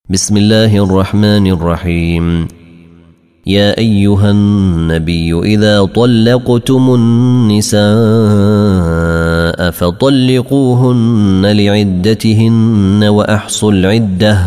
بسم الله الرحمن الرحيم. يا أيها النبي إذا طلقتم النساء فطلقوهن لعدتهن وأحصوا العدة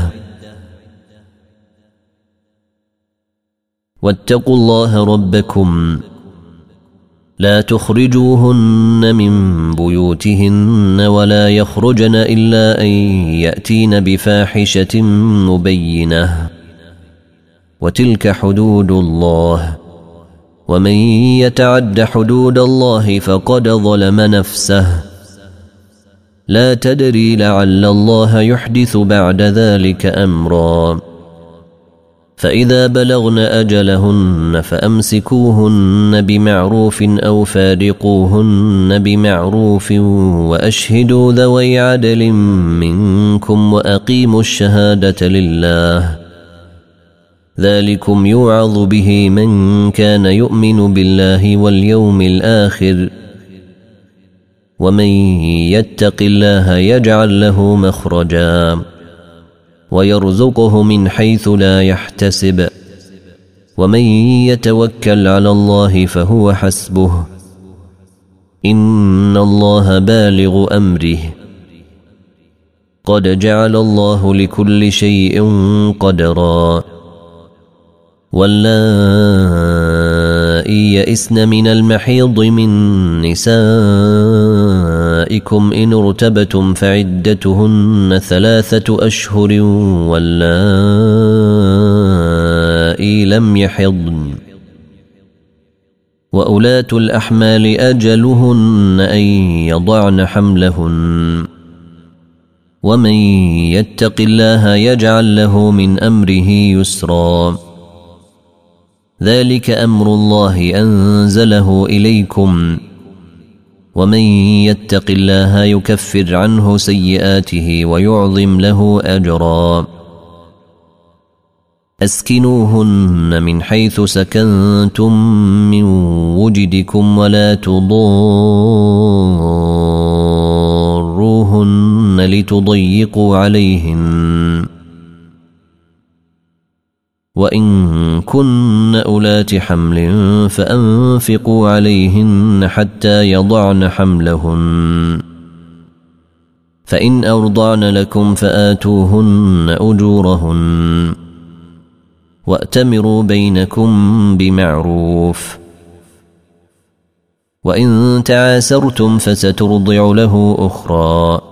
واتقوا الله ربكم لا تخرجوهن من بيوتهن ولا يخرجن إلا أن يأتين بفاحشة مبينة وتلك حدود الله ومن يتعد حدود الله فقد ظلم نفسه لا تدري لعل الله يحدث بعد ذلك أمرا فإذا بلغن أجلهن فأمسكوهن بمعروف أو فارقوهن بمعروف وأشهدوا ذوي عدل منكم وأقيموا الشهادة لله ذلكم يوعظ به من كان يؤمن بالله واليوم الآخر ومن يتق الله يجعل له مخرجا ويرزقه من حيث لا يحتسب ومن يتوكل على الله فهو حسبه إن الله بالغ أمره قد جعل الله لكل شيء قدرا واللائي يئسن من المحيض من نسائكم إن ارتبتم فعدتهن 3 أشهر واللائي لم يحضن وأولاة الأحمال أجلهن أن يضعن حملهن ومن يتق الله يجعل له من أمره يسرا ذلك أمر الله أنزله إليكم ومن يتق الله يكفر عنه سيئاته ويعظم له أجرا أسكنوهن من حيث سكنتم من وجدكم ولا تضاروهن لتضيقوا عليهن وإن كن أولات حمل فأنفقوا عليهن حتى يضعن حملهن فإن أرضعن لكم فآتوهن أجورهن وأتمروا بينكم بمعروف وإن تعاسرتم فسترضع له أخرى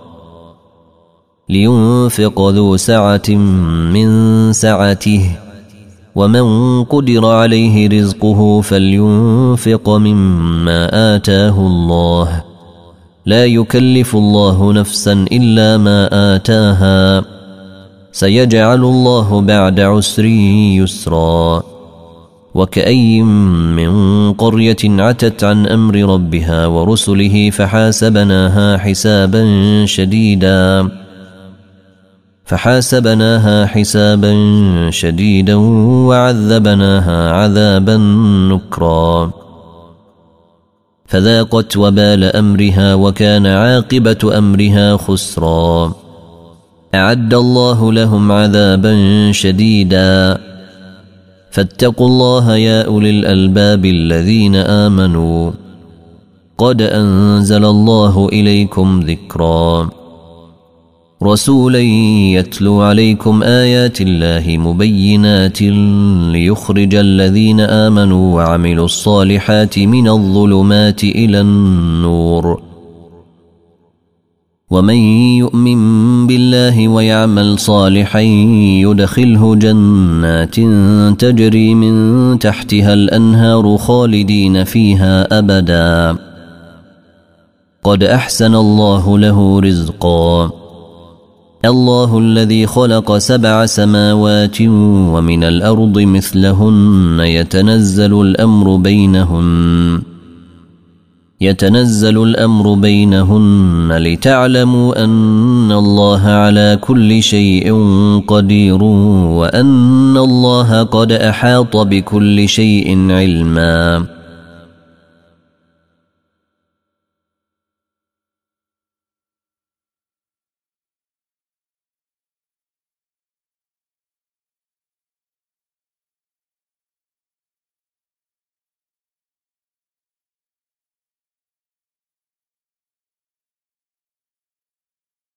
لينفق ذو سعة من سعته ومن قدر عليه رزقه فلينفق مما آتاه الله لا يكلف الله نفسا إلا ما آتاها سيجعل الله بعد عسر يسرا وكأي من قرية عتت عن أمر ربها ورسله فحاسبناها حسابا شديدا وعذبناها عذابا نكرا فذاقت وبال أمرها وكان عاقبة أمرها خسرا أعد الله لهم عذابا شديدا فاتقوا الله يا أولي الألباب الذين آمنوا قد أنزل الله إليكم ذكرا رسولا يتلو عليكم آيات الله مبينات ليخرج الذين آمنوا وعملوا الصالحات من الظلمات إلى النور ومن يؤمن بالله ويعمل صالحا يدخله جنات تجري من تحتها الأنهار خالدين فيها أبدا قد أحسن الله له رزقا الله الذي خلق 7 سماوات ومن الأرض مثلهن يتنزل الأمر بينهن لتعلموا أن الله على كل شيء قدير وأن الله قد أحاط بكل شيء علما